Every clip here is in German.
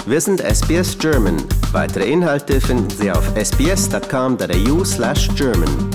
Wir sind SBS German. Weitere Inhalte finden Sie auf sbs.com.au/German.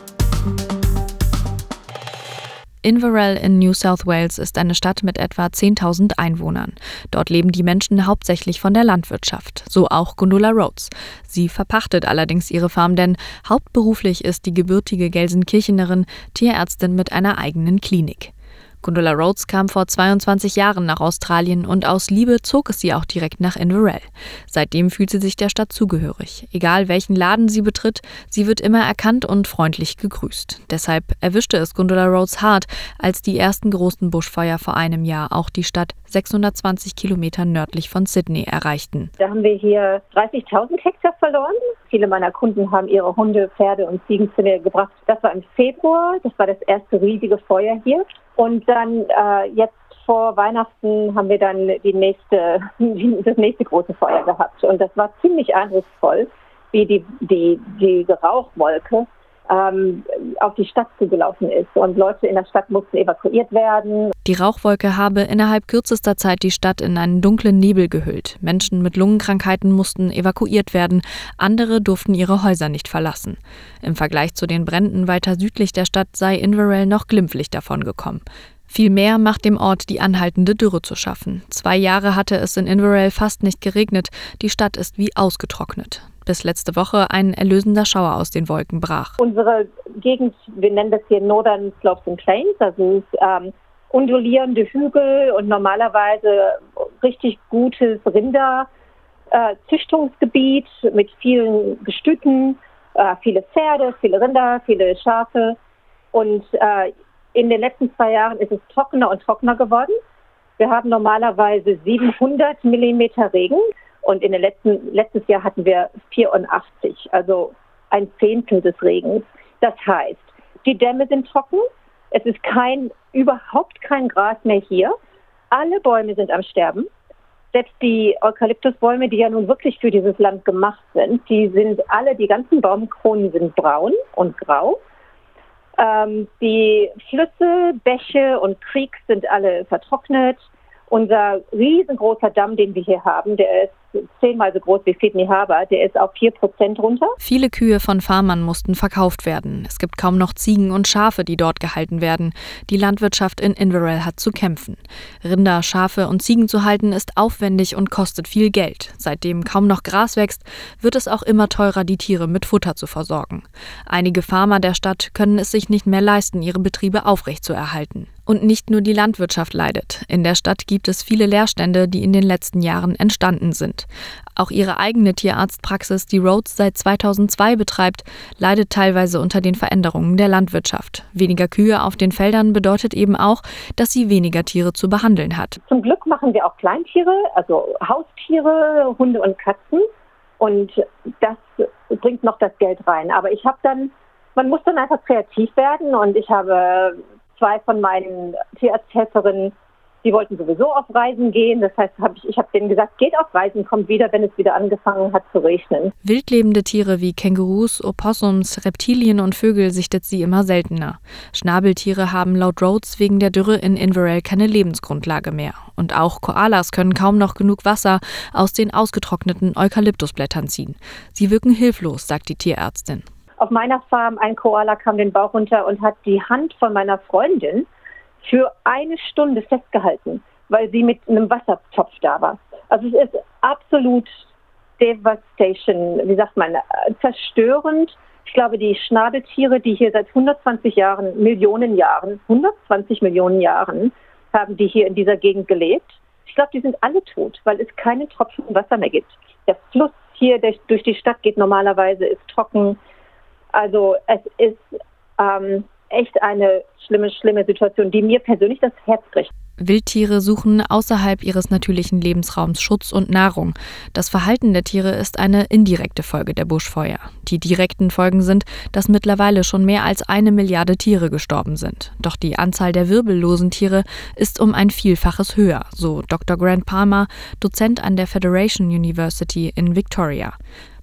Inverell in New South Wales ist eine Stadt mit etwa 10.000 Einwohnern. Dort leben die Menschen hauptsächlich von der Landwirtschaft, so auch Gundula Rhodes. Sie verpachtet allerdings ihre Farm, denn hauptberuflich ist die gebürtige Gelsenkirchenerin Tierärztin mit einer eigenen Klinik. Gundula Rhodes kam vor 22 Jahren nach Australien und aus Liebe zog es sie auch direkt nach Inverell. Seitdem fühlt sie sich der Stadt zugehörig. Egal welchen Laden sie betritt, sie wird immer erkannt und freundlich gegrüßt. Deshalb erwischte es Gundula Rhodes hart, als die ersten großen Buschfeuer vor einem Jahr auch die Stadt 620 Kilometer nördlich von Sydney erreichten. Da haben wir hier 30.000 Hektar verloren. Viele meiner Kunden haben ihre Hunde, Pferde und Ziegen zu mir gebracht. Das war im Februar, das war das erste riesige Feuer hier. Und dann jetzt vor Weihnachten haben wir dann das nächste große Feuer gehabt. Und das war ziemlich eindrucksvoll, wie die Rauchwolke auf die Stadt zugelaufen ist. Und Leute in der Stadt mussten evakuiert werden. Die Rauchwolke habe innerhalb kürzester Zeit die Stadt in einen dunklen Nebel gehüllt. Menschen mit Lungenkrankheiten mussten evakuiert werden. Andere durften ihre Häuser nicht verlassen. Im Vergleich zu den Bränden weiter südlich der Stadt sei Inverell noch glimpflich davongekommen. Vielmehr macht dem Ort die anhaltende Dürre zu schaffen. 2 Jahre hatte es in Inverell fast nicht geregnet. Die Stadt ist wie ausgetrocknet. Bis letzte Woche ein erlösender Schauer aus den Wolken brach. Unsere Gegend, wir nennen das hier Northern Slopes and Plains, also undulierende Hügel und normalerweise richtig gutes Rinderzüchtungsgebiet mit vielen Gestüten, viele Pferde, viele Rinder, viele Schafe. Und in den letzten 2 Jahren ist es trockener und trockener geworden. Wir haben normalerweise 700 Millimeter Regen. Und letztes Jahr hatten wir 84, also ein Zehntel des Regens. Das heißt, die Dämme sind trocken, es ist überhaupt kein Gras mehr hier. Alle Bäume sind am Sterben. Selbst die Eukalyptusbäume, die ja nun wirklich für dieses Land gemacht sind, die ganzen Baumkronen sind braun und grau. Die Flüsse, Bäche und Creeks sind alle vertrocknet. Unser riesengroßer Damm, den wir hier haben, der ist 10-mal so groß wie Sydney Harbour, der ist auf 4% runter. Viele Kühe von Farmern mussten verkauft werden. Es gibt kaum noch Ziegen und Schafe, die dort gehalten werden. Die Landwirtschaft in Inverell hat zu kämpfen. Rinder, Schafe und Ziegen zu halten ist aufwendig und kostet viel Geld. Seitdem kaum noch Gras wächst, wird es auch immer teurer, die Tiere mit Futter zu versorgen. Einige Farmer der Stadt können es sich nicht mehr leisten, ihre Betriebe aufrechtzuerhalten. Und nicht nur die Landwirtschaft leidet. In der Stadt gibt es viele Leerstände, die in den letzten Jahren entstanden sind. Auch ihre eigene Tierarztpraxis, die Rhodes seit 2002 betreibt, leidet teilweise unter den Veränderungen der Landwirtschaft. Weniger Kühe auf den Feldern bedeutet eben auch, dass sie weniger Tiere zu behandeln hat. Zum Glück machen wir auch Kleintiere, also Haustiere, Hunde und Katzen. Und das bringt noch das Geld rein. Aber man muss dann einfach kreativ werden. Und ich habe 2 von meinen Tierarzthelferinnen, die wollten sowieso auf Reisen gehen. Das heißt, ich habe denen gesagt, geht auf Reisen, kommt wieder, wenn es wieder angefangen hat zu regnen. Wildlebende Tiere wie Kängurus, Opossums, Reptilien und Vögel sichtet sie immer seltener. Schnabeltiere haben laut Rhodes wegen der Dürre in Inverell keine Lebensgrundlage mehr. Und auch Koalas können kaum noch genug Wasser aus den ausgetrockneten Eukalyptusblättern ziehen. Sie wirken hilflos, sagt die Tierärztin. Auf meiner Farm, ein Koala kam den Bauch runter und hat die Hand von meiner Freundin für 1 Stunde festgehalten, weil sie mit einem Wassertopf da war. Also es ist absolut devastation, zerstörend. Ich glaube, die Schnabeltiere, die hier seit 120 Millionen Jahren, haben die hier in dieser Gegend gelebt. Ich glaube, die sind alle tot, weil es keine Tropfen Wasser mehr gibt. Der Fluss hier durch die Stadt geht normalerweise, ist trocken. Also es ist echt eine schlimme Situation, die mir persönlich das Herz bricht. Wildtiere suchen außerhalb ihres natürlichen Lebensraums Schutz und Nahrung. Das Verhalten der Tiere ist eine indirekte Folge der Buschfeuer. Die direkten Folgen sind, dass mittlerweile schon mehr als 1 Milliarde Tiere gestorben sind. Doch die Anzahl der wirbellosen Tiere ist um ein Vielfaches höher, so Dr. Grant Palmer, Dozent an der Federation University in Victoria.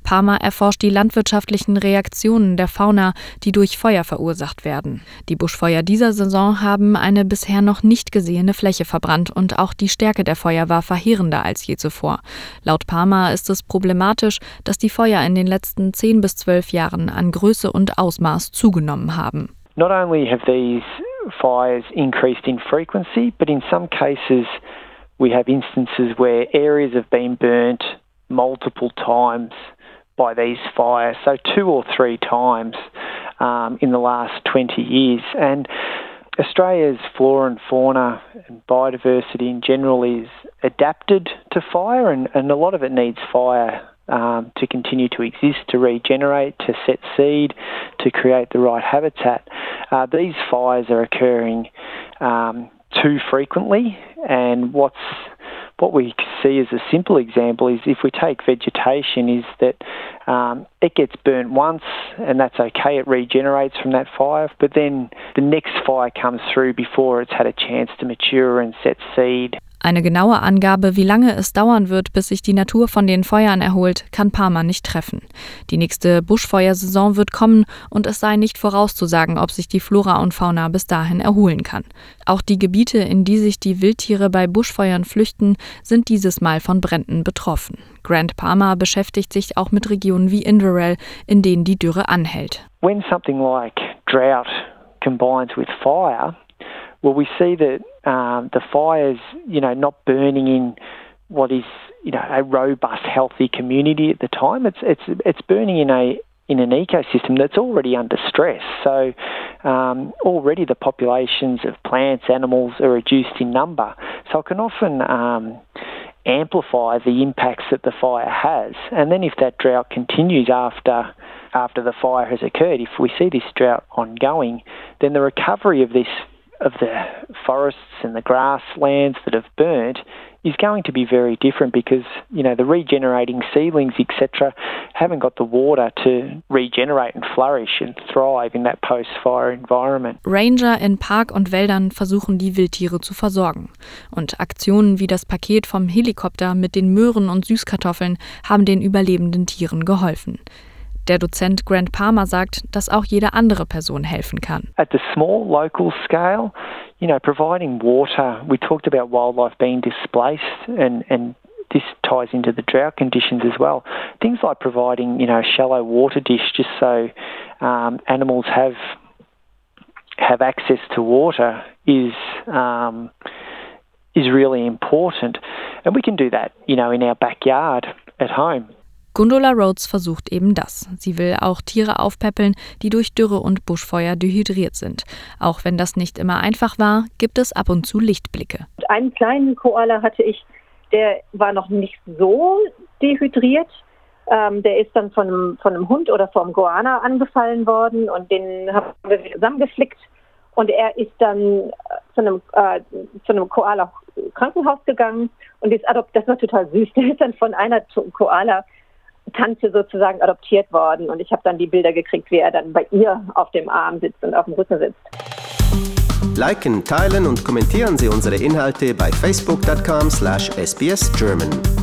Palmer erforscht die landwirtschaftlichen Reaktionen der Fauna, die durch Feuer verursacht werden. Die Buschfeuer dieser Saison haben eine bisher noch nicht gesehene Fläche verbrannt und auch die Stärke der Feuer war verheerender als je zuvor. Laut Palmer ist es problematisch, dass die Feuer in den letzten 10 bis 12 Jahren an Größe und Ausmaß zugenommen haben. Not only have these fires increased in frequency, but in some cases we have instances where areas have been burnt multiple times by these fires, so 2 or 3 times in the last 20 years. And Australia's flora and fauna and biodiversity in general is adapted to fire, and a lot of it needs fire to continue to exist, to regenerate, to set seed, to create the right habitat. These fires are occurring too frequently, and what we see as a simple example is if we take vegetation is that it gets burnt once and that's okay, it regenerates from that fire, but then the next fire comes through before it's had a chance to mature and set seed. Eine genaue Angabe, wie lange es dauern wird, bis sich die Natur von den Feuern erholt, kann Palmer nicht treffen. Die nächste Buschfeuersaison wird kommen und es sei nicht vorauszusagen, ob sich die Flora und Fauna bis dahin erholen kann. Auch die Gebiete, in die sich die Wildtiere bei Buschfeuern flüchten, sind dieses Mal von Bränden betroffen. Grant Palmer beschäftigt sich auch mit Regionen wie Inverell, in denen die Dürre anhält. When something like drought combines with fire, well, we see that the fires, not burning in what is, a robust, healthy community at the time. It's burning in an ecosystem that's already under stress. So already the populations of plants, animals are reduced in number. So it can often amplify the impacts that the fire has. And then if that drought continues after the fire has occurred, if we see this drought ongoing, then the recovery of the forests and the grasslands that have burnt is going to be very different because, the regenerating seedlings, etc., haven't got the water to regenerate and flourish and thrive in that post-fire environment. Ranger in Park und Wäldern versuchen, die Wildtiere zu versorgen. Und Aktionen wie das Paket vom Helikopter mit den Möhren und Süßkartoffeln haben den überlebenden Tieren geholfen. Der Dozent Grant Palmer sagt, dass auch jede andere Person helfen kann. At the small local scale, providing water, we talked about wildlife being displaced and this ties into the drought conditions as well. Things like providing, a shallow water dish just so animals have access to water is really important. And we can do that, in our backyard at home. Gundula Rhodes versucht eben das. Sie will auch Tiere aufpäppeln, die durch Dürre und Buschfeuer dehydriert sind. Auch wenn das nicht immer einfach war, gibt es ab und zu Lichtblicke. Einen kleinen Koala hatte ich, der war noch nicht so dehydriert. Der ist dann von einem Hund oder vom Goanna angefallen worden und den haben wir zusammengeflickt. Und er ist dann zu einem Koala-Krankenhaus gegangen und das war total süß. Der ist dann von einer Koala-Tante sozusagen adoptiert worden. Und ich habe dann die Bilder gekriegt, wie er dann bei ihr auf dem Arm sitzt und auf dem Rücken sitzt. Liken, teilen und kommentieren Sie unsere Inhalte bei facebook.com/sbsgerman.